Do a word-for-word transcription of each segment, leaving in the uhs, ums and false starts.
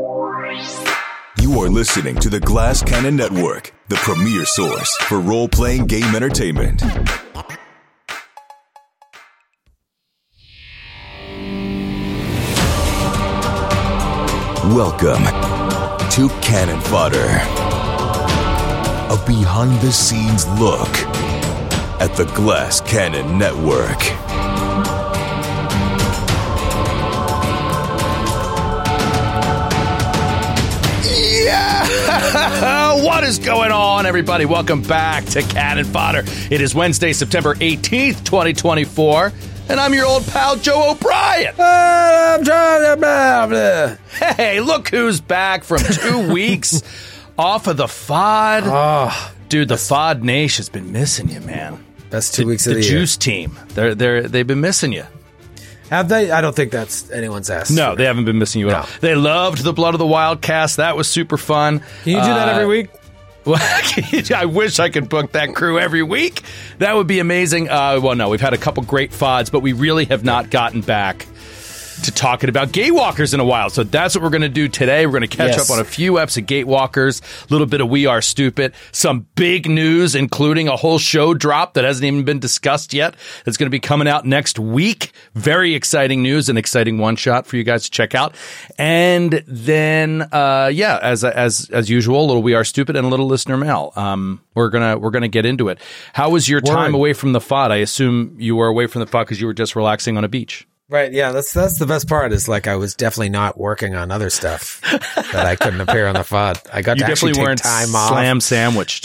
You are listening to the Glass Cannon Network, the premier source for role-playing game entertainment. Welcome to Cannon Fodder, a behind-the-scenes look at the Glass Cannon Network. What is going on, everybody? Welcome back to Cannon Fodder. It is Wednesday, September eighteenth, twenty twenty-four, and I'm your old pal, Joe O'Brien. Hey, look who's back from two weeks off of the F O D. Oh, Dude, the F O D Nation has been missing you, man. Best two the, weeks of the, the year. Juice team. They're they're they've been missing you. Have they? I don't think that's anyone's asked. No, they haven't been missing you at No. all. They loved the Blood of the Wild cast. That was super fun. Can you do that Uh, every week? Well, I wish I could book that crew every week. That would be amazing. Uh, well, no, we've had a couple great F O Ds, but we really have not gotten back to talking about Gatewalkers in a while. So that's what we're going to do today. We're going to catch Yes. up on a few eps of Gatewalkers, a little bit of We Are Stupid, some big news, including a whole show drop that hasn't even been discussed yet. That's going to be coming out next week. Very exciting news, an exciting one shot for you guys to check out. And then, uh, yeah, as as as usual, a little We Are Stupid and a little listener mail. Um, we're gonna we're gonna get into it. How was your time Word. away from the F O D? I assume you were away from the F O D because you were just relaxing on a beach. Right, yeah, that's that's the best part is like I was definitely not working on other stuff that I couldn't appear on the F O D. I got You to actually definitely take weren't time off. slam sandwiched.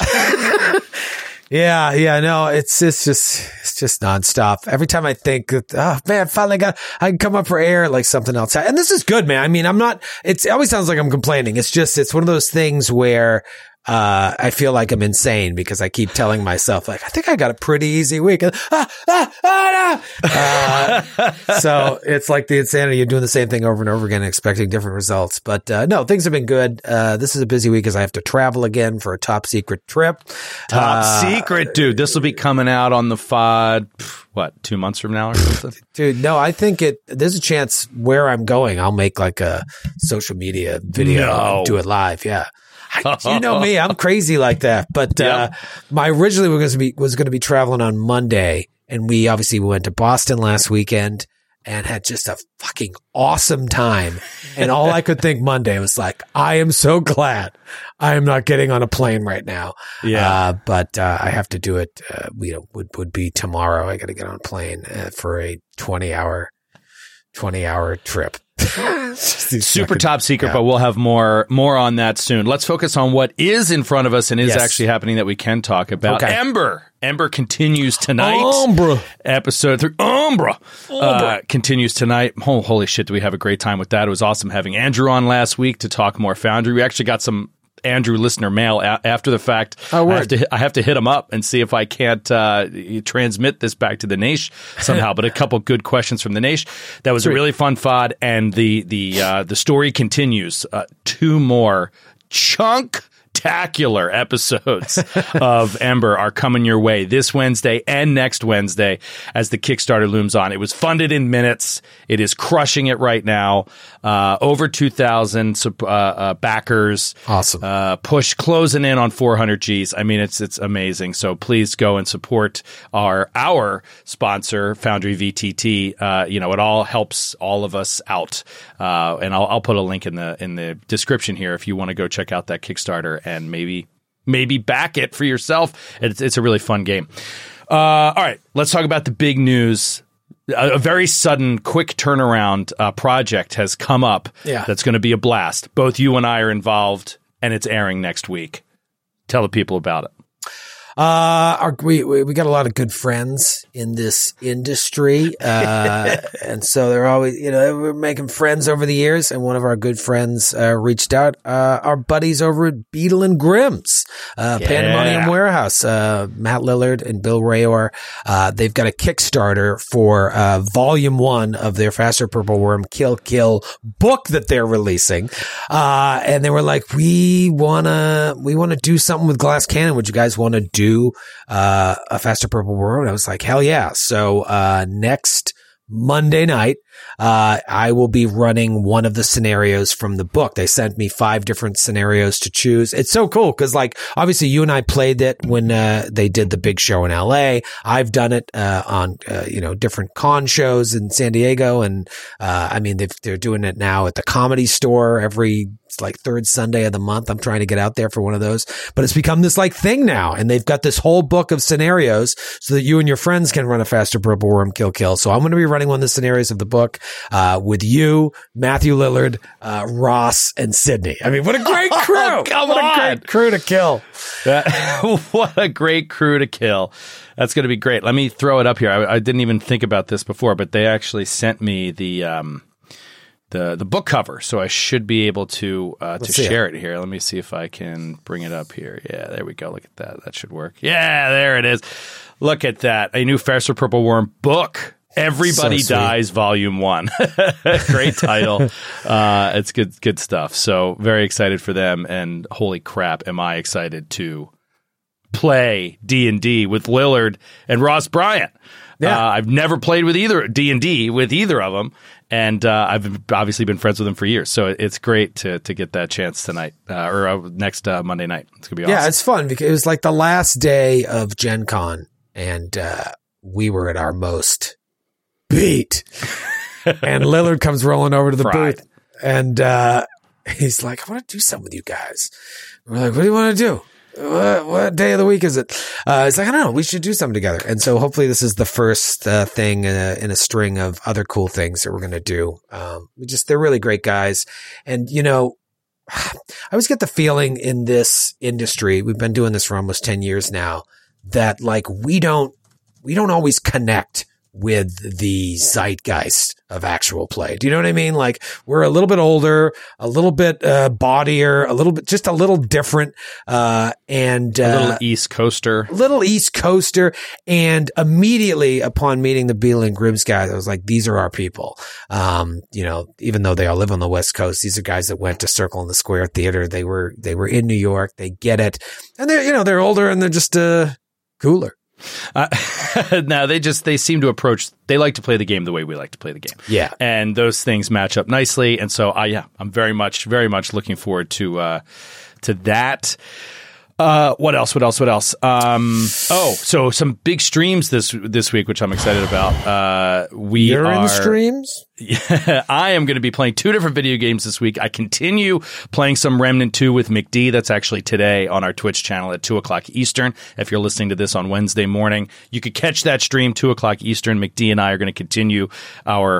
Yeah, yeah, no, it's it's just it's just nonstop. Every time I think that, oh man, finally got I can come up for air, like something else. And this is good, man. I mean, I'm not. It's it always sounds like I'm complaining. It's just it's one of those things where. Uh, I feel like I'm insane because I keep telling myself, like, I think I got a pretty easy week. Ah, ah, ah, ah. Uh, so it's like the insanity of doing the same thing over and over again, and expecting different results. But, uh, no, things have been good. Uh, this is a busy week as I have to travel again for a top secret trip. Top Uh, secret, dude. This will be coming out on the F O D, pff, what, two months from now or something? Dude, no, I think it, there's a chance where I'm going, I'll make like a social media video No. and do it live. Yeah. I, you know me, I'm crazy like that. But uh, Yep. my originally was going to be was going to be traveling on Monday, and we obviously went to Boston last weekend and had just a fucking awesome time. And all I could think Monday was like, I am so glad I am not getting on a plane right now. Yeah. uh, but uh, I have to do it. Uh, you know, would would be tomorrow. I got to get on a plane uh, for a twenty hour twenty hour trip. Super top secret, yeah. but we'll have more more on that soon. Let's focus on what is in front of us and is Yes. actually happening that we can talk about. Okay. Ember. Ember continues tonight. Umbra. Episode three. Umbra. Uh, continues tonight. Oh, holy shit, do we have a great time with that. It was awesome having Andrew on last week to talk more Foundry. We actually got some Andrew listener mail a- after the fact. Oh, I have word. to hit, I have to hit him up and see if I can't uh, transmit this back to the Naish somehow. But a couple good questions from the Naish. That was a really fun F O D, and the the uh, the story continues. Uh, two more chunk. Spectacular episodes of Ember are coming your way this Wednesday and next Wednesday as the Kickstarter looms on. It was funded in minutes. It is crushing it right now. Uh, over two thousand uh, uh, backers. Awesome. Uh, push closing in on four hundred G's. I mean, it's it's amazing. So please go and support our our sponsor, Foundry V T T. Uh, you know, it all helps all of us out. Uh, and I'll I'll put a link in the in the description here if you want to go check out that Kickstarter and maybe maybe back it for yourself. It's it's a really fun game. Uh, all right, let's talk about the big news. A, a very sudden, quick turnaround uh, project has come up. Yeah. That's going to be a blast. Both you and I are involved, and it's airing next week. Tell the people about it. Uh, our, we, we, we got a lot of good friends in this industry. Uh, and so they're always, you know, we're making friends over the years. And one of our good friends, uh, reached out, uh, our buddies over at Beetle and Grimm's, uh, Yeah. Pandemonium Warehouse, uh, Matt Lillard and Bill Rayor. Uh, they've got a Kickstarter for, uh, volume one of their Faster Purple Worm Kill Kill book that they're releasing. Uh, and they were like, we wanna, we wanna do something with Glass Cannon. Would you guys want to do Do uh, a Faster Purple World? I was like, hell yeah. So uh, next Monday night, uh, I will be running one of the scenarios from the book. They sent me five different scenarios to choose. It's so cool because, like, obviously you and I played it when uh, they did the big show in L A. I've done it uh, on, uh, you know, different con shows in San Diego. And, uh, I mean, they've, they're doing it now at the Comedy Store every It's like third Sunday of the month. I'm trying to get out there for one of those, but it's become this like thing now. And they've got this whole book of scenarios so that you and your friends can run a faster purple worm kill kill. So I'm going to be running one of the scenarios of the book, uh, with you, Matthew Lillard, uh, Ross, and Sydney. I mean, what a great crew. Oh, come what on. a great crew to kill. That, what a great crew to kill. That's going to be great. Let me throw it up here. I, I didn't even think about this before, but they actually sent me the, um, the the book cover, so I should be able to uh, to share it. it here. Let me see if I can bring it up here. Yeah, there we go. Look at that. That should work. Yeah, there it is. Look at that. A new Faster Purple Worm book. Everybody so Dies, Volume One. Great title. Uh, it's good good stuff. So very excited for them, and holy crap, am I excited to play D and D with Lillard and Ross Bryant. Yeah. Uh, I've never played with either D and D with either of them, and uh, I've obviously been friends with them for years. So it's great to to get that chance tonight uh, or uh, next uh, Monday night. It's gonna be awesome. Yeah, it's fun because it was like the last day of Gen Con, and uh, we were at our most beat. And Lillard comes rolling over to the Fried. booth, and uh, he's like, "I want to do something with you guys." We're like, "What do you want to do? What, what day of the week is it?" Uh, it's like, I don't know. We should do something together. And so hopefully this is the first uh, thing in a, in a string of other cool things that we're going to do. Um, we just, they're really great guys. And, you know, I always get the feeling in this industry, we've been doing this for almost ten years now, that like we don't, we don't always connect with the zeitgeist of actual play. Do you know what I mean? Like we're a little bit older, a little bit uh, bawdier, a little bit, just a little different, uh, and uh, a little East Coaster, little East Coaster. And immediately upon meeting the Beadle and Gribbs guys, I was like, these are our people. Um, you know, even though they all live on the West Coast, these are guys that went to Circle in the Square Theater. They were, they were in New York. They get it. And they're, you know, they're older and they're just, uh, cooler. Uh, now they just they seem to approach they like to play the game the way we like to play the game. Yeah. And those things match up nicely. And so I yeah, I'm very much, very much looking forward to uh to that. Uh, what else? What else? What else? Um, oh, so some big streams this this week, which I'm excited about. Uh, we You're are in streams. Yeah, I am going to be playing two different video games this week. I continue playing some Remnant two with McD. That's actually today on our Twitch channel at two o'clock Eastern. If you're listening to this on Wednesday morning, you could catch that stream two o'clock Eastern. McD and I are going to continue our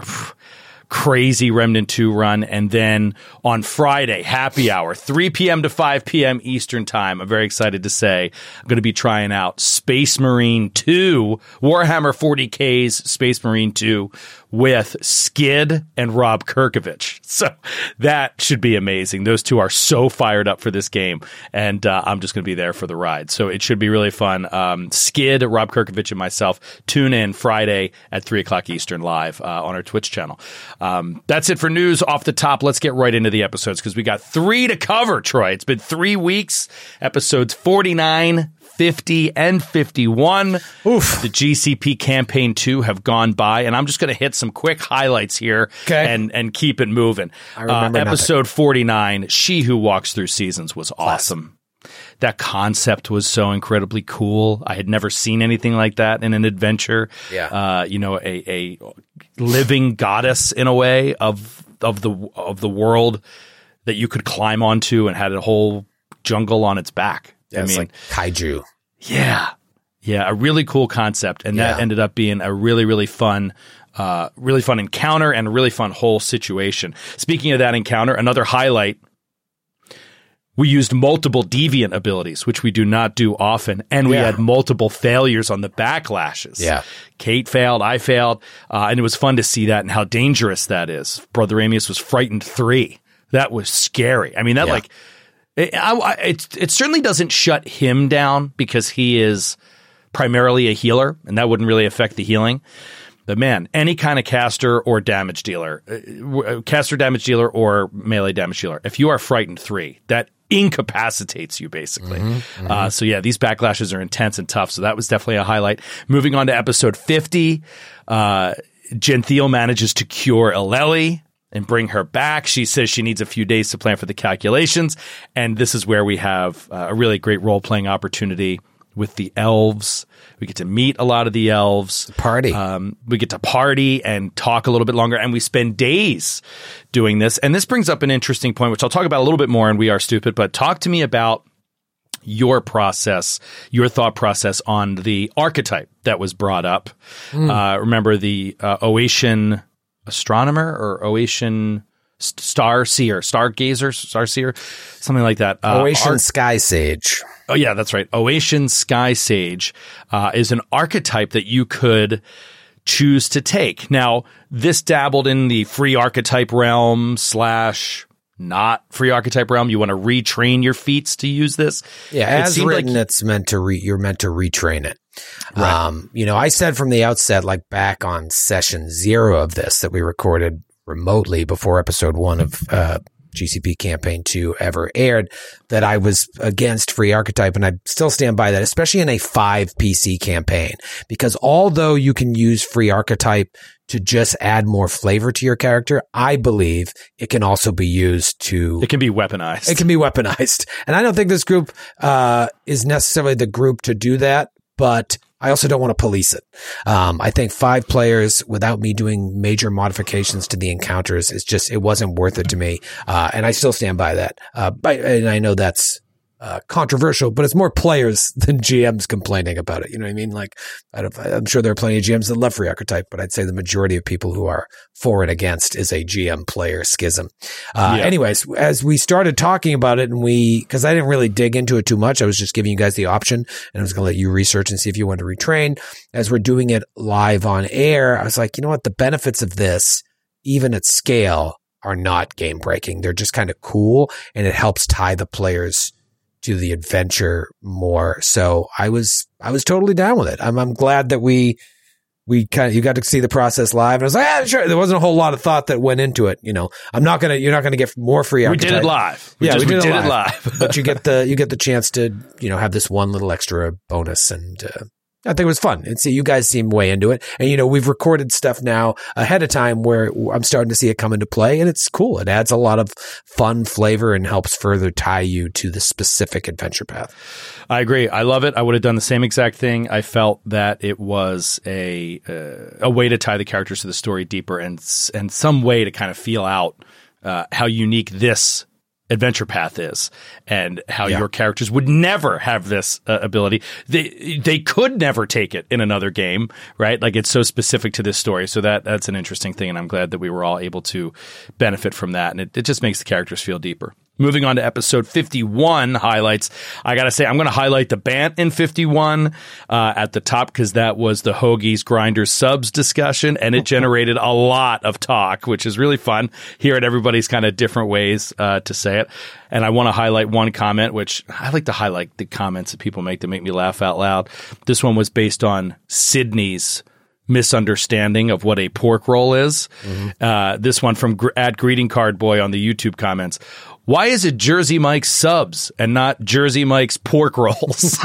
crazy Remnant two run. And then on Friday, happy hour, three p.m. to five p.m. Eastern time. I'm very excited to say I'm going to be trying out Space Marine two, Warhammer forty K's Space Marine two with Skid and Rob Kirkovich. So that should be amazing. Those two are so fired up for this game, and uh, I'm just going to be there for the ride. So it should be really fun. Um, Skid, Rob Kirkovich, and myself tune in Friday at three o'clock Eastern live uh, on our Twitch channel. Um, that's it for news off the top. Let's get right into the episodes because we got three to cover, Troy. It's been three weeks. Episodes forty-nine, fifty, and fifty-one. Oof. The G C P Campaign two have gone by, and I'm just going to hit some quick highlights here okay. and, and keep it moving. I remember uh, episode forty-nine, She Who Walks Through Seasons, was awesome. That concept was so incredibly cool. I had never seen anything like that in an adventure. Yeah. Uh, you know, a, a living goddess in a way of of the of the world that you could climb onto and had a whole jungle on its back. Yeah, I it's mean, like kaiju. Yeah. Yeah, a really cool concept. And that yeah. ended up being a really, really fun uh, really fun encounter and a really fun whole situation. Speaking of that encounter, another highlight, we used multiple deviant abilities, which we do not do often, and we yeah. had multiple failures on the backlashes. Yeah. Kate failed, I failed, uh, and it was fun to see that and how dangerous that is. Brother Amius was frightened three. That was scary. I mean, that yeah. like, it, I, it, it certainly doesn't shut him down because he is primarily a healer, and that wouldn't really affect the healing. But man, any kind of caster or damage dealer, uh, caster damage dealer or melee damage dealer, if you are frightened three, that incapacitates you basically. Mm-hmm, mm-hmm. Uh, so yeah, these backlashes are intense and tough. So that was definitely a highlight. Moving on to episode fifty, uh, Genthiel manages to cure Eleli and bring her back. She says she needs a few days to plan for the calculations. And this is where we have uh, a really great role-playing opportunity with the elves. We get to meet a lot of the elves. Party. Um, we get to party and talk a little bit longer. And we spend days doing this. And this brings up an interesting point, which I'll talk about a little bit more in We Are Stupid. But talk to me about your process, your thought process on the archetype that was brought up. Mm. Uh, remember the uh, Oatian astronomer or Oatian st- star seer, stargazer, star seer, something like that. Uh, Oatian Ar- sky sage. Oh, yeah, that's right. Oatian sky sage uh, is an archetype that you could choose to take. Now, this dabbled in the free archetype realm slash not free archetype realm. You want to retrain your feats to use this. Yeah, as it written, like, it's meant to re- you're meant to retrain it. Right. Um, you know, I said from the outset, like back on session zero of this that we recorded remotely before episode one of uh, G C P Campaign two ever aired, that I was against free archetype, and I still stand by that, especially in a five P C campaign, because although you can use free archetype to just add more flavor to your character, I believe it can also be used to... It can be weaponized. It can be weaponized. And I don't think this group uh, is necessarily the group to do that, but I also don't want to police it. Um, I think five players without me doing major modifications to the encounters is just, it wasn't worth it to me. Uh, and I still stand by that. Uh, but, and I know that's uh, controversial, but it's more players than G Ms complaining about it. You know what I mean? Like, I don't, I'm sure there are plenty of G Ms that love free archetype, but I'd say the majority of people who are for and against is a G M player schism. Uh, yeah. Anyways, as we started talking about it, and we, cause I didn't really dig into it too much, I was just giving you guys the option, and I was going to let you research and see if you want to retrain. As we're doing it live on air, I was like, you know what? The benefits of this, even at scale, are not game breaking. They're just kind of cool, and it helps tie the players to the adventure more. So I was, I was totally down with it. I'm, I'm glad that we, we kind of, you got to see the process live. And I was like, ah, sure. There wasn't a whole lot of thought that went into it. You know, I'm not going to, you're not going to get more free archetype. We did it live. We yeah, just, we did, we it, did live. it live. But you get the, you get the chance to, you know, have this one little extra bonus, and, uh, I think it was fun. And see, you guys seem way into it. And, you know, we've recorded stuff now ahead of time where I'm starting to see it come into play, and it's cool. It adds a lot of fun flavor and helps further tie you to the specific adventure path. I agree. I love it. I would have done the same exact thing. I felt that it was a uh, a way to tie the characters to the story deeper, and and some way to kind of feel out uh, how unique this adventure path is, and how yeah. your characters would never have this uh, ability. They they could never take it in another game, right? Like, it's so specific to this story. So that that's an interesting thing, and I'm glad that we were all able to benefit from that. And it, it just makes the characters feel deeper. Moving on to episode fifty-one highlights. I got to say, I'm going to highlight the Bant in fifty-one uh, at the top, because that was the Hoagies, Grinders, Subs discussion, and it generated a lot of talk, which is really fun. Hearing everybody's kind of different ways uh, to say it. And I want to highlight one comment, which I like to highlight the comments that people make that make me laugh out loud. This one was based on Sydney's misunderstanding of what a pork roll is. Mm-hmm. Uh, this one from gr- at Greeting Card Boy on the YouTube comments. Why is it Jersey Mike's subs and not Jersey Mike's pork rolls?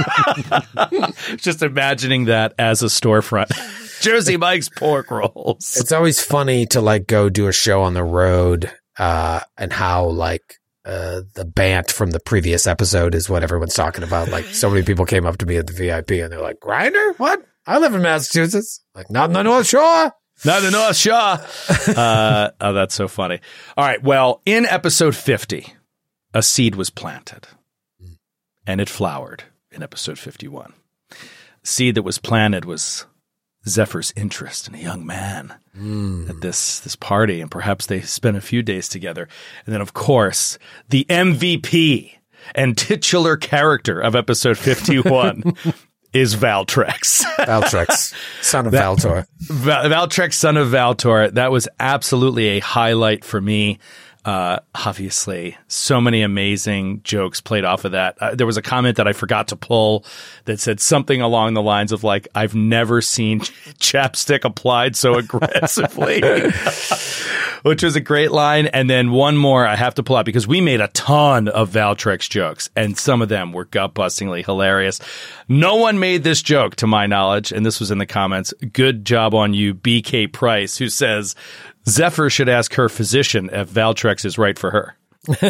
Just imagining that as a storefront. Jersey Mike's pork rolls. It's always funny to like go do a show on the road, uh, and how like uh, the Bant from the previous episode is what everyone's talking about. Like, so many people came up to me at the V I P and they're like, Grinder? What? I live in Massachusetts. Like, not in the North Shore. Not the North Shore. Uh, oh, that's so funny. All right. Well, in episode fifty, a seed was planted, and it flowered in episode fifty-one. The seed that was planted was Zephyr's interest in a young man mm. at this, this party, and perhaps they spent a few days together. And then, of course, the M V P and titular character of episode fifty-one is Valtrex. Valtrex, son of Val- Valtor. Val- Valtrex, son of Valtor. That was absolutely a highlight for me. Uh, obviously, so many amazing jokes played off of that. Uh, there was a comment that I forgot to pull that said something along the lines of like, I've never seen chapstick applied so aggressively. which was a great line. And then one more I have to pull out because we made a ton of Valtrex jokes, and some of them were gut-bustingly hilarious. No one made this joke, to my knowledge, and this was in the comments. Good job on you, B K Price, who says, Zephyr should ask her physician if Valtrex is right for her.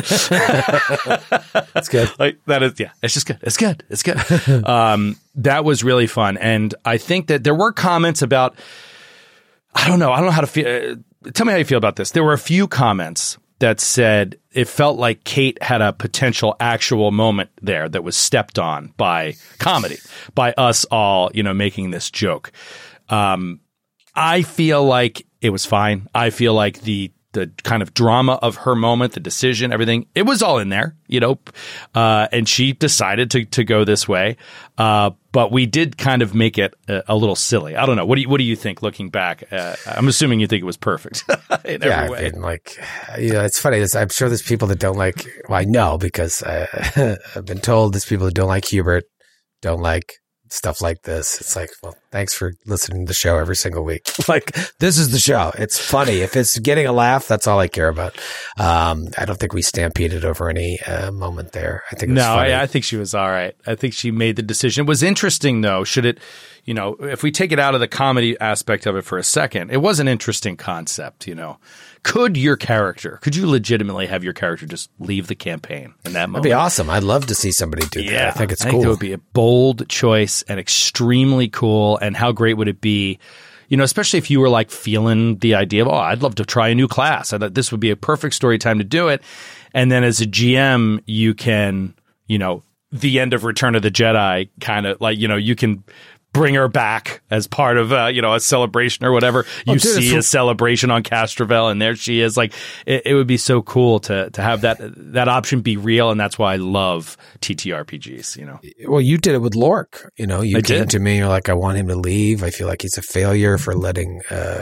That's good. Like that is, yeah, it's just good. It's good. It's good. um, that was really fun. And I think that there were comments about, I don't know. I don't know how to feel. Uh, tell me how you feel about this. There were a few comments that said it felt like Kate had a potential actual moment there that was stepped on by comedy, by us all, you know, making this joke. Um, I feel like it was fine. I feel like the the kind of drama of her moment, the decision, everything, it was all in there, you know, uh, and she decided to to go this way. Uh, but we did kind of make it a, a little silly. I don't know. What do you, what do you think looking back? Uh, I'm assuming you think it was perfect in yeah, every way. I mean, like, you know, it's funny. It's, I'm sure there's people that don't like, well, I know because I, I've been told there's people that don't like Hubert, don't like stuff like this. It's like, well, thanks for listening to the show every single week. Like, this is the show. It's funny. If it's getting a laugh, that's all I care about. Um, I don't think we stampeded over any uh, moment there. I think it was no, funny. I, I think she was all right. I think she made the decision. It was interesting, though. Should it, you know, if we take it out of the comedy aspect of it for a second, it was an interesting concept, you know. Could your character, could you legitimately have your character just leave the campaign in that moment? That'd be awesome. I'd love to see somebody do yeah, that. I think it's I cool. think it would be a bold choice and extremely cool. And how great would it be, you know, especially if you were like feeling the idea of, oh, I'd love to try a new class. I thought this would be a perfect story time to do it. And then as a G M, you can, you know, the end of Return of the Jedi kind of like, you know, you can bring her back as part of, uh, you know, a celebration or whatever. You oh, dude, see a celebration on Castrovel, and there she is. Like, it, it would be so cool to to have that that option be real, and that's why I love T T R P Gs, you know. Well, you did it with Lork. You know, you I came did. to me, you're like, I want him to leave. I feel like he's a failure for letting uh,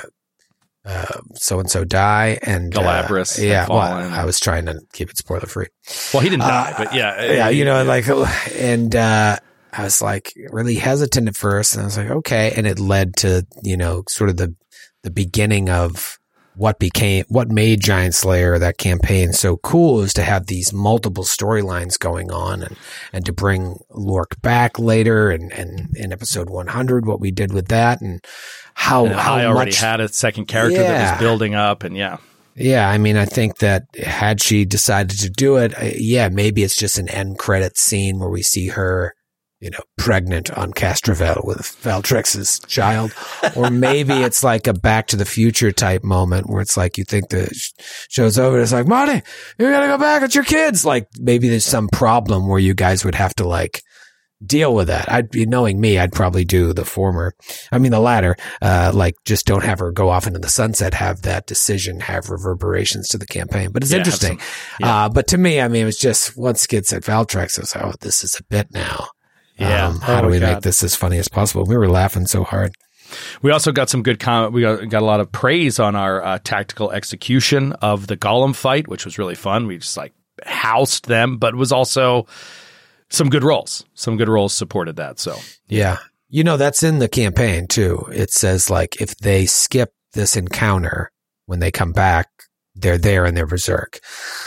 uh, so-and-so die. And Galabras. Uh, yeah, well, I was trying to keep it spoiler-free. Well, he didn't uh, die, but yeah. Yeah, you know, like, and uh, I was like really hesitant at first, and I was like, okay. And it led to, you know, sort of the the beginning of what became, what made Giant Slayer, that campaign, so cool, is to have these multiple storylines going on, and, and to bring Lork back later, and, and in episode one hundred, what we did with that, and how, and how I already much, had a second character yeah. that was building up, and yeah. Yeah, I mean, I think that had she decided to do it, yeah, maybe it's just an end credit scene where we see her, you know, pregnant on Castrovel with Valtrex's child. Or maybe it's like a Back to the Future type moment where it's like you think the show's over. It's like, Marty, you gotta go back. It's your kids. Like, maybe there's some problem where you guys would have to like deal with that. I'd be, knowing me, I'd probably do the former. I mean, the latter, uh, like just don't have her go off into the sunset, have that decision have reverberations to the campaign. But it's yeah, interesting. Some, yeah. Uh, but to me, I mean, it was just once Skid said Valtrex, I was like, oh, this is a bit now. Yeah. Um, how oh do we God. make this as funny as possible? We were laughing so hard. We also got some good comment. We got, got a lot of praise on our uh, tactical execution of the Golem fight, which was really fun. We just like housed them, but it was also some good rolls. Some good rolls supported that. So yeah, you know, that's in the campaign too. It says like if they skip this encounter when they come back, they're there and they're berserk.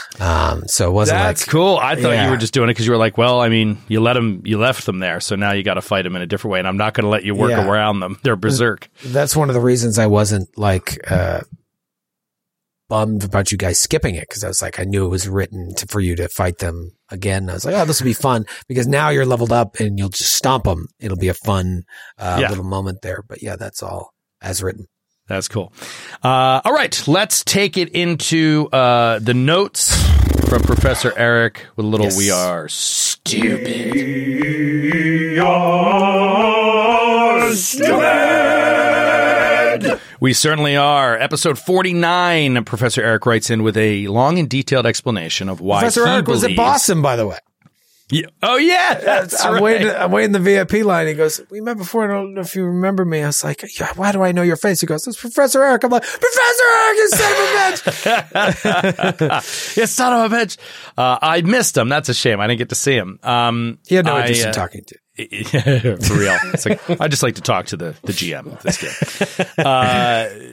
Um, so it wasn't That's like, cool. I thought yeah. you were just doing it because you were like, well, I mean, you let them, you left them there, so now you got to fight them in a different way, and I'm not going to let you work yeah. around them. They're berserk. That's one of the reasons I wasn't like uh, bummed about you guys skipping it, because I was like, I knew it was written to, for you to fight them again. I was like, oh, this will be fun because now you're leveled up and you'll just stomp them. It'll be a fun uh, yeah. little moment there. But yeah, that's all as written. That's cool. Uh, all right, let's take it into uh, the notes from Professor Eric with a little yes. We Are Stupid. We are stupid. We certainly are. Episode forty-nine, Professor Eric writes in with a long and detailed explanation of why Professor he Eric was believes- at Boston, by the way. Yeah. Oh, yeah. That's I'm right. waiting. I'm waiting the V I P line. He goes, "We met before. I don't know if you remember me." I was like, yeah, "Why do I know your face?" He goes, "It's Professor Eric." I'm like, "Professor Eric, you son of a bitch!" You son of a bitch. Uh, I missed him. That's a shame. I didn't get to see him. Um, He had no I, interest uh, in talking to. For real. It's like, I just like to talk to the, the G M of this game. Uh,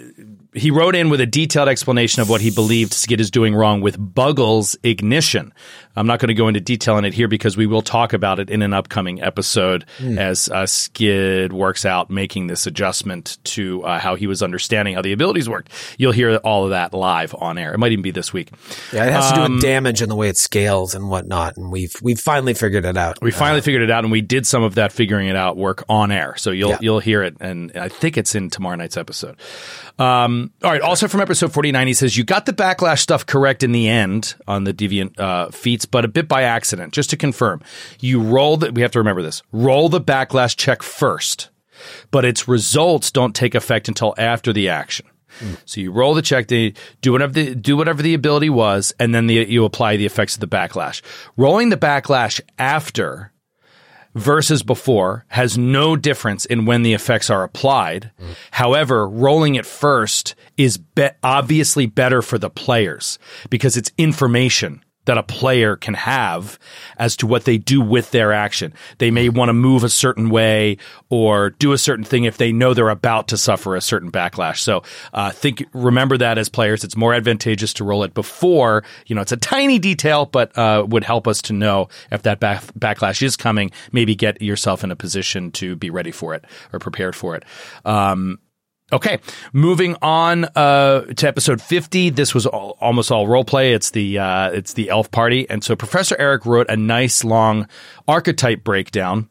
he wrote in with a detailed explanation of what he believed Skid is doing wrong with Buggles' ignition. I'm not going to go into detail on it here because we will talk about it in an upcoming episode mm. as uh, Skid works out making this adjustment to uh, how he was understanding how the abilities worked. You'll hear all of that live on air. It might even be this week. Yeah, it has um, to do with damage and the way it scales and whatnot, and we've we've finally figured it out. We finally uh, figured it out, and we did some of that figuring it out work on air. So you'll yeah. you'll hear it, and I think it's in tomorrow night's episode. Um, all right. Also from episode forty-nine, he says, you got the backlash stuff correct in the end on the deviant uh, feats, but a bit by accident. Just to confirm, you roll the, we have to remember this, roll the backlash check first, but its results don't take effect until after the action. Mm. So you roll the check, they do whatever the, do whatever the ability was, and then the, you apply the effects of the backlash. Rolling the backlash after versus before has no difference in when the effects are applied. Mm. However, rolling it first is be- obviously better for the players because it's information that a player can have as to what they do with their action. They may want to move a certain way or do a certain thing if they know they're about to suffer a certain backlash. So uh, think, remember that as players, it's more advantageous to roll it before. You know, it's a tiny detail, but uh, would help us to know if that back- backlash is coming. Maybe get yourself in a position to be ready for it or prepared for it. Um, Okay, moving on uh, to episode fifty. This was all, almost all role play. It's the uh, it's the elf party, and so Professor Eric wrote a nice long archetype breakdown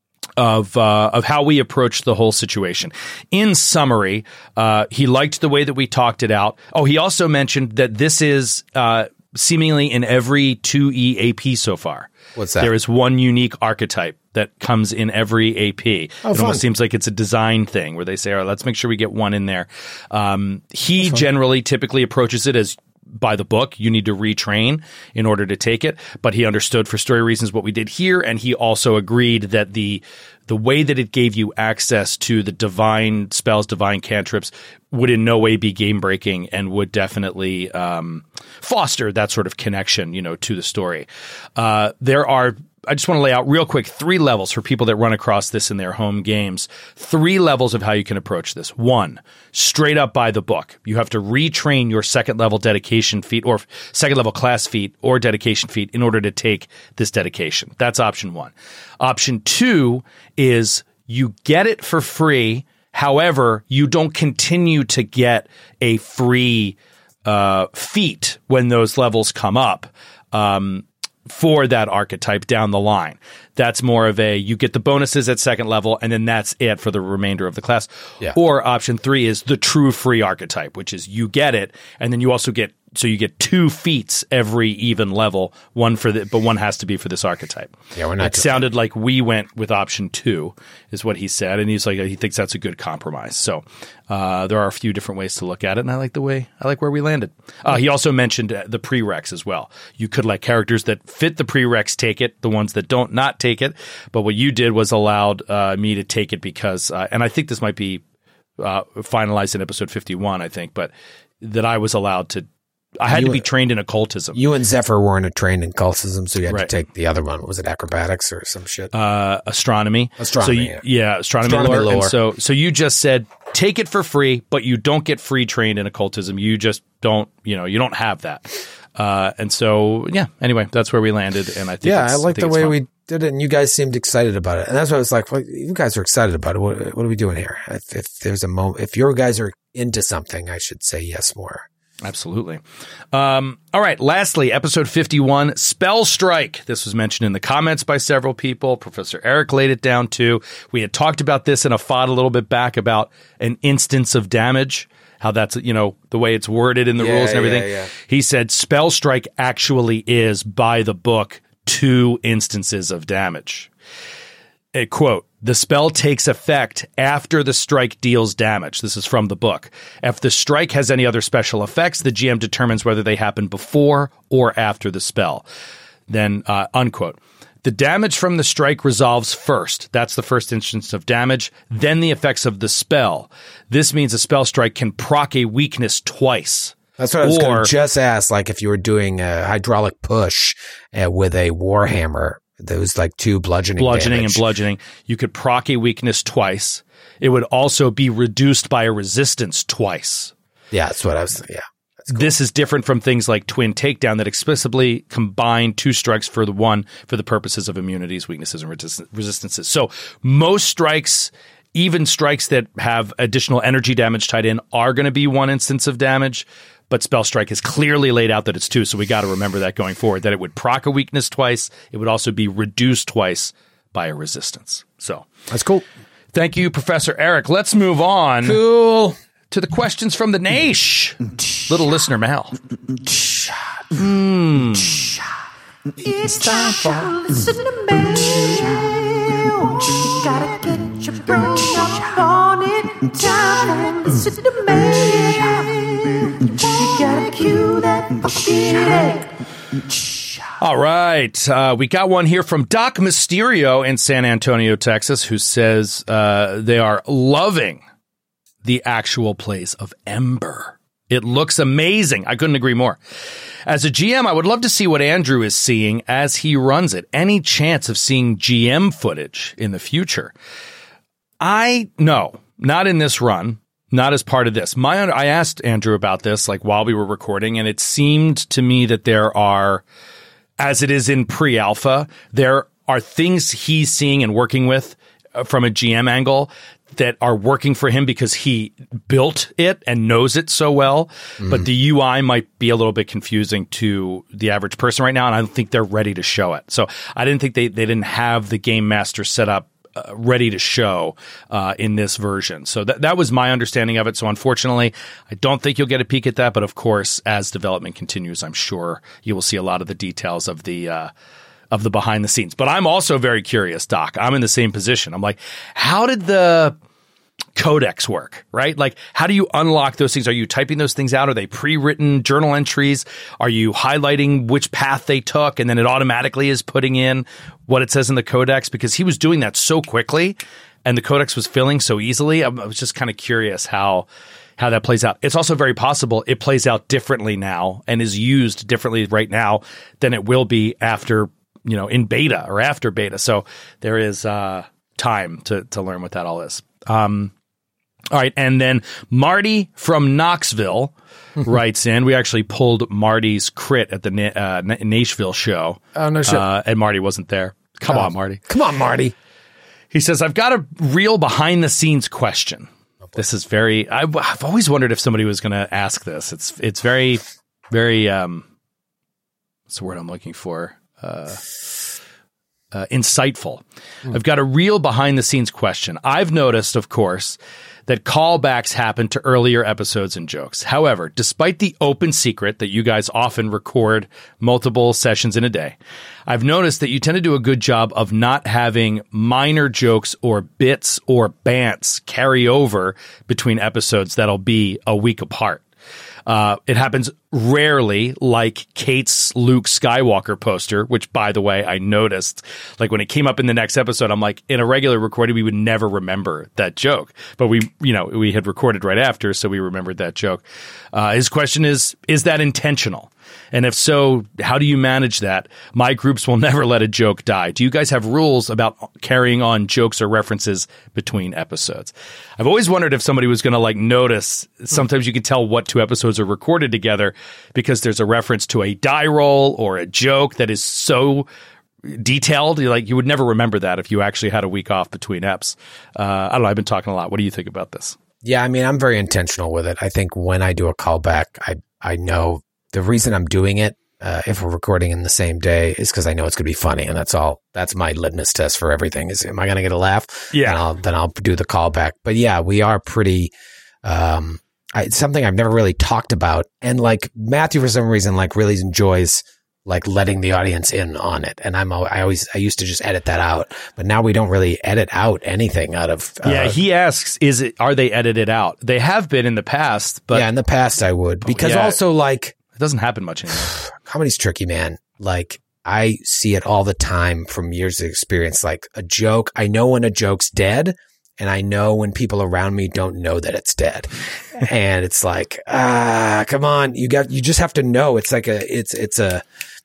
of uh, of how we approached the whole situation. In summary, uh, he liked the way that we talked it out. Oh, he also mentioned that this is uh, seemingly in every two E A P so far. What's that? There is one unique archetype that comes in every A P. Oh, it fun. almost seems like it's a design thing where they say, all right, let's make sure we get one in there. Um, he generally typically approaches it as by the book. You need to retrain in order to take it. But he understood for story reasons what we did here. And he also agreed that the the way that it gave you access to the divine spells, divine cantrips, would in no way be game breaking and would definitely um, foster that sort of connection, you know, to the story. Uh, there are I just want to lay out real quick three levels for people that run across this in their home games. Three levels of how you can approach this. One, straight up by the book. You have to retrain your second level dedication feat or second level class feat or dedication feat in order to take this dedication. That's option one. Option two is you get it for free. However, you don't continue to get a free uh, feat when those levels come up. Um, for that archetype down the line. That's more of a, you get the bonuses at second level, and then that's it for the remainder of the class. Yeah. Or option three is the true free archetype, which is you get it, and then you also get, so you get two feats every even level, one for the, but one has to be for this archetype. Yeah, we're not. It sounded like we went with option two, is what he said, and he's like, he thinks that's a good compromise. So uh, there are a few different ways to look at it, and I like the way, I like where we landed. Uh, he also mentioned uh, the prereqs as well. You could let characters that fit the prereqs take it, the ones that don't not take it, but what you did was allowed uh, me to take it because, uh, and I think this might be uh, finalized in episode fifty-one, I think, but that I was allowed to I had you, to be trained in occultism. You and Zephyr weren't trained in occultism, so you had right. to take the other one. Was it acrobatics or some shit? Uh, astronomy. Astronomy. So you, yeah. yeah, astronomy, astronomy lore. lore. And so, so you just said take it for free, but you don't get free trained in occultism. You just don't. You know, you don't have that. Uh, and so, yeah. Anyway, that's where we landed, and I think yeah, it's, I like I think the way fun. we did it, and you guys seemed excited about it, and that's why I was like, well, you guys are excited about it. What, what are we doing here? If, if there's a moment, if your guys are into something, I should say yes more. Absolutely. Um, all right. Lastly, episode fifty-one, Spell Strike. This was mentioned in the comments by several people. Professor Eric laid it down too. We had talked about this in a F O D a little bit back about an instance of damage, how that's, you know, the way it's worded in the yeah, rules and everything. Yeah, yeah. He said Spell Strike actually is, by the book, two instances of damage. A quote, the spell takes effect after the strike deals damage. This is from the book. If the strike has any other special effects, the G M determines whether they happen before or after the spell. Then, uh, unquote. The damage from the strike resolves first. That's the first instance of damage. Then the effects of the spell. This means a spell strike can proc a weakness twice. That's what I was or, going to just ask. Like if you were doing a hydraulic push uh, with a warhammer, there was like two bludgeoning Bludgeoning damage. and bludgeoning. You could proc a weakness twice. It would also be reduced by a resistance twice. Yeah, that's what I was. Yeah. Cool. This is different from things like Twin Takedown that explicitly combine two strikes for the one for the purposes of immunities, weaknesses, and resist- resistances. So most strikes, even strikes that have additional energy damage tied in, are going to be one instance of damage. But Spell Strike is clearly laid out that it's two, so we got to remember that going forward, that it would proc a weakness twice. It would also be reduced twice by a resistance. So that's cool. Thank you, Professor Eric. Let's move on. Cool. To the questions from the Naish. Little listener mail. Mm. It's time for listener mail. Gotta get your brain up on it. Time for listener mail. You gotta cue that puppy. All right. Uh, we got one here from Doc Mysterio in San Antonio, Texas, who says uh, they are loving the actual plays of Ember. It looks amazing. I couldn't agree more. As a G M, I would love to see what Andrew is seeing as he runs it. Any chance of seeing G M footage in the future? I, no, not in this run, not as part of this. My, I asked Andrew about this, like while we were recording, and it seemed to me that there are, as it is in pre-alpha, there are things he's seeing and working with uh, from a G M angle that are working for him because he built it and knows it so well. Mm. But the U I might be a little bit confusing to the average person right now, and I don't think they're ready to show it. So I didn't think they, they didn't have the Game Master set up uh, ready to show uh, in this version. So that that was my understanding of it. So unfortunately, I don't think you'll get a peek at that. But of course, as development continues, I'm sure you will see a lot of the details of the uh, of the behind the scenes. But I'm also very curious, Doc. I'm in the same position. I'm like, how did the codex work, right? Like, how do you unlock those things? Are you typing those things out? Are they pre-written journal entries? Are you highlighting which path they took and then it automatically is putting in what it says in the codex? Because he was doing that so quickly and the codex was filling so easily. I was just kind of curious how how that plays out. It's also very possible it plays out differently now and is used differently right now than it will be after, you know, in beta or after beta. So there is uh, time to to learn what that all is. Um, all right. And then Marty from Knoxville writes in. We actually pulled Marty's crit at the Na- uh, Nashville show. Oh, no shit. Uh, and Marty wasn't there. Come oh. on, Marty. Come on, Marty. He says, I've got a real behind the scenes question. Oh, this is very, I, I've always wondered if somebody was going to ask this. It's, it's very, very, um, what's the word I'm looking for? Uh, Uh, insightful. Mm. I've got a real behind the scenes question. I've noticed, of course, that callbacks happen to earlier episodes and jokes. However, despite the open secret that you guys often record multiple sessions in a day, I've noticed that you tend to do a good job of not having minor jokes or bits or bants carry over between episodes that'll be a week apart. Uh, it happens rarely, like Kate's Luke Skywalker poster, which, by the way, I noticed. Like, when it came up in the next episode, I'm like, in a regular recording, we would never remember that joke. But we, you know, we had recorded right after, so we remembered that joke. Uh, his question is, is that intentional? And if so, how do you manage that? My groups will never let a joke die. Do you guys have rules about carrying on jokes or references between episodes? I've always wondered if somebody was going to like notice. Sometimes you can tell what two episodes are recorded together because there's a reference to a die roll or a joke that is so detailed. Like, you would never remember that if you actually had a week off between eps. Uh, I don't know. I've been talking a lot. What do you think about this? Yeah, I mean, I'm very intentional with it. I think when I do a callback, I I know the reason I'm doing it, uh, if we're recording in the same day, is because I know it's going to be funny, and that's all. That's my litmus test for everything. Is, am I going to get a laugh? Yeah. And I'll, then I'll do the callback. But yeah, we are pretty. Um, I, it's something I've never really talked about, and like Matthew, for some reason, like really enjoys like letting the audience in on it. And I'm, I always, I used to just edit that out, but now we don't really edit out anything out of. Uh, yeah. He asks, is it, are they edited out? They have been in the past, but yeah, in the past I would, because yeah, also like it doesn't happen much anymore. Comedy's tricky, man. Like, I see it all the time from years of experience. Like, a joke, I know when a joke's dead, and I know when people around me don't know that it's dead. And it's like, ah, come on, you got, you just have to know. It's like a, it's, it's a,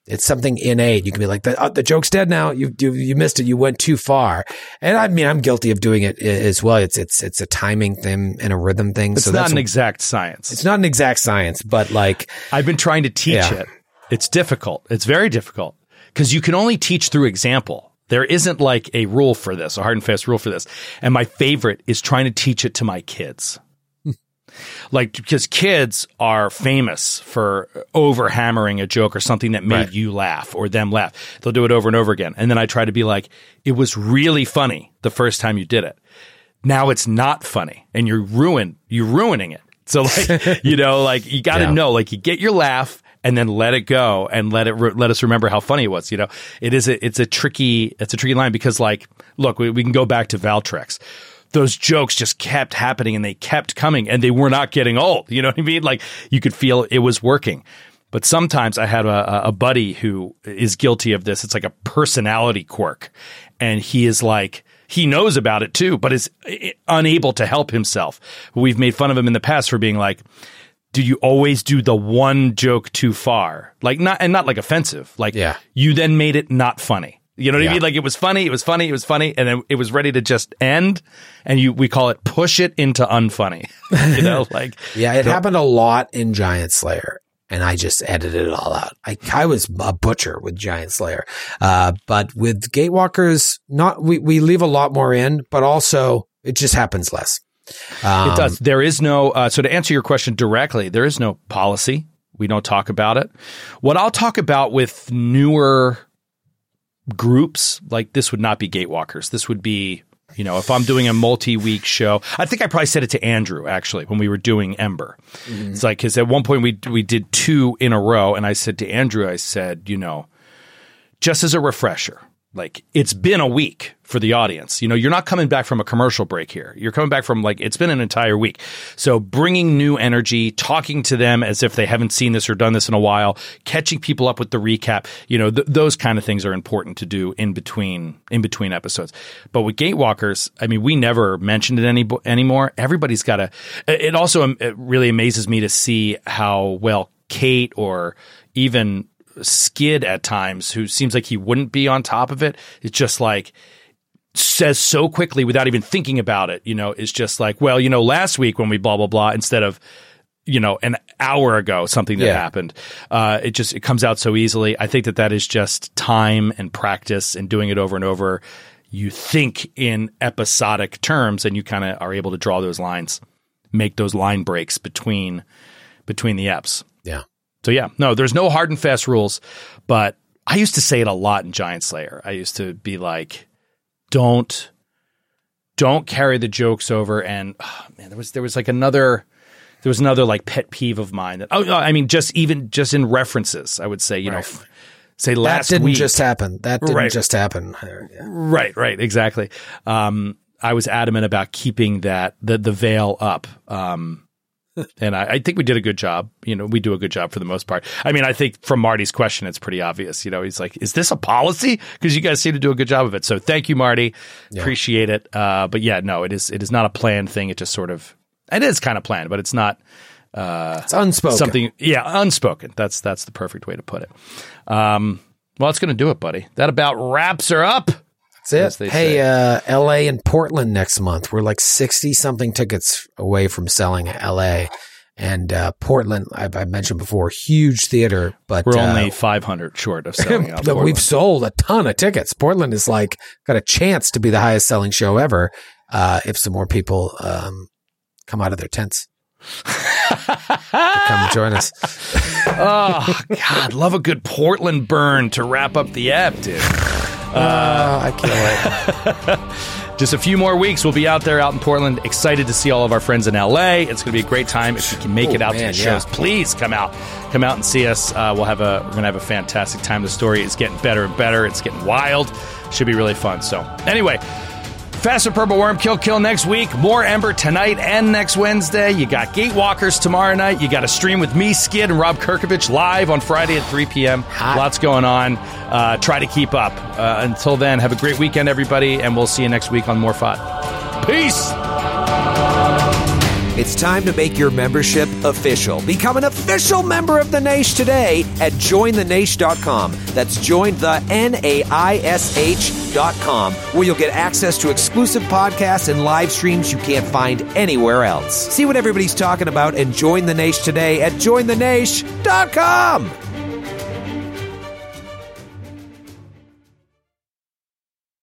it's something innate. You can be like, the, oh, the joke's dead now. You, you you missed it. You went too far. And I mean, I'm guilty of doing it as well. It's it's it's a timing thing and a rhythm thing. It's so not that's an a, exact science. It's not an exact science, but like I've been trying to teach Yeah. it. It's difficult. It's very difficult because you can only teach through example. There isn't like a rule for this, a hard and fast rule for this. And my favorite is trying to teach it to my kids. Like, because kids are famous for over hammering a joke or something that made Right. you laugh or them laugh. They'll do it over and over again. And then I try to be like, it was really funny the first time you did it. Now it's not funny and you're ruin, you're ruining it. So like, you know, like you got to Yeah. know, like you get your laugh and then let it go and let it, re- let us remember how funny it was. You know, it is a, it's a tricky, it's a tricky line because like, look, we, we can go back to Valtrex. Those jokes just kept happening and they kept coming and they were not getting old. You know what I mean? Like you could feel it was working. But sometimes I had a, a buddy who is guilty of this. It's like a personality quirk. And he is like, he knows about it too, but is unable to help himself. We've made fun of him in the past for being like, do you always do the one joke too far? Like not, and not like offensive. Like Yeah. you then made it not funny. You know what Yeah. I mean? Like it was funny, it was funny, it was funny, and then it was ready to just end. And you, we call it push it into unfunny. You know, like Yeah, it happened a lot in Giant Slayer, and I just edited it all out. I I was a butcher with Giant Slayer, uh, but with Gatewalkers, not we we leave a lot more in, but also it just happens less. Um, it does. There is no. Uh, so to answer your question directly, there is no policy. We don't talk about it. What I'll talk about with newer groups, like this would not be Gatewalkers. This would be, you know, if I'm doing a multi-week show, I think I probably said it to Andrew actually when we were doing Ember. Mm-hmm. It's like, because at one point we we did two in a row, and I said to Andrew, I said, you know, just as a refresher, like it's been a week for the audience. You know, you're not coming back from a commercial break here. You're coming back from like, it's been an entire week. So bringing new energy, talking to them as if they haven't seen this or done this in a while, catching people up with the recap, you know, th- those kind of things are important to do in between, in between episodes. But with Gatewalkers, I mean, we never mentioned it any, anymore. Everybody's got to, it also um, it really amazes me to see how well Kate or even Skid at times, who seems like he wouldn't be on top of it, it's just like says so quickly without even thinking about it, you know, it's just like, well, you know, last week when we blah, blah, blah, instead of, you know, an hour ago, something that Yeah. happened. Uh, it just, it comes out so easily. I think that that is just time and practice and doing it over and over. You think in episodic terms and you kind of are able to draw those lines, make those line breaks between, between the eps. yeah. So yeah, no, there's no hard and fast rules, but I used to say it a lot in Giant Slayer. I used to be like, don't, don't carry the jokes over. And oh, man, there was, there was like another, there was another like pet peeve of mine that, oh, I mean, just even just in references, I would say, you Right. know, f- say last that didn't week. just happen. That didn't Right. just happen. Yeah. Right, right, exactly. Um, I was adamant about keeping that, the, the veil up. Um, And I, I think we did a good job. You know, we do a good job for the most part. I mean, I think from Marty's question, it's pretty obvious. You know, he's like, is this a policy? Because you guys seem to do a good job of it. So thank you, Marty. Yeah. Appreciate it. Uh, but yeah, no, it is it is not a planned thing. It just sort of, it is kind of planned, but it's not uh, It's unspoken. something. Yeah, unspoken. That's that's the perfect way to put it. Um, well, it's going to do it, buddy. That about wraps her up. That's as it. they Hey, say. uh, L A and Portland next month. We're like sixty something tickets away from selling L A. And uh, Portland, I've, I mentioned before, huge theater, but We're uh, only five hundred short of selling out. but Portland. we've sold a ton of tickets. Portland is like got a chance to be the highest selling show ever uh, if some more people um, come out of their tents. Come join us. Oh, God, love a good Portland burn to wrap up the app, dude. Uh, I can't wait. Just a few more weeks. We'll be out there, out in Portland. Excited to see all of our friends in L A. It's going to be a great time. If you can make Oh, it out man, to the shows, yeah. please come out. Come out and see us. Uh, we'll have a we're going to have a fantastic time. The story is getting better and better. It's getting wild. Should be really fun. So anyway, Fast and Purple Worm Kill Kill next week. More Ember tonight and next Wednesday. You got Gatewalkers tomorrow night. You got a stream with me, Skid, and Rob Kirkovich live on Friday at three p.m. Hot. Lots going on. Uh, try to keep up. Uh, until then, have a great weekend, everybody, and we'll see you next week on More F O D. Peace! It's time to make your membership official. Become an official member of the Naish today at join the naish dot com. That's join the N A I S H dot com, where you'll get access to exclusive podcasts and live streams you can't find anywhere else. See what everybody's talking about and join the Naish today at join the naish dot com.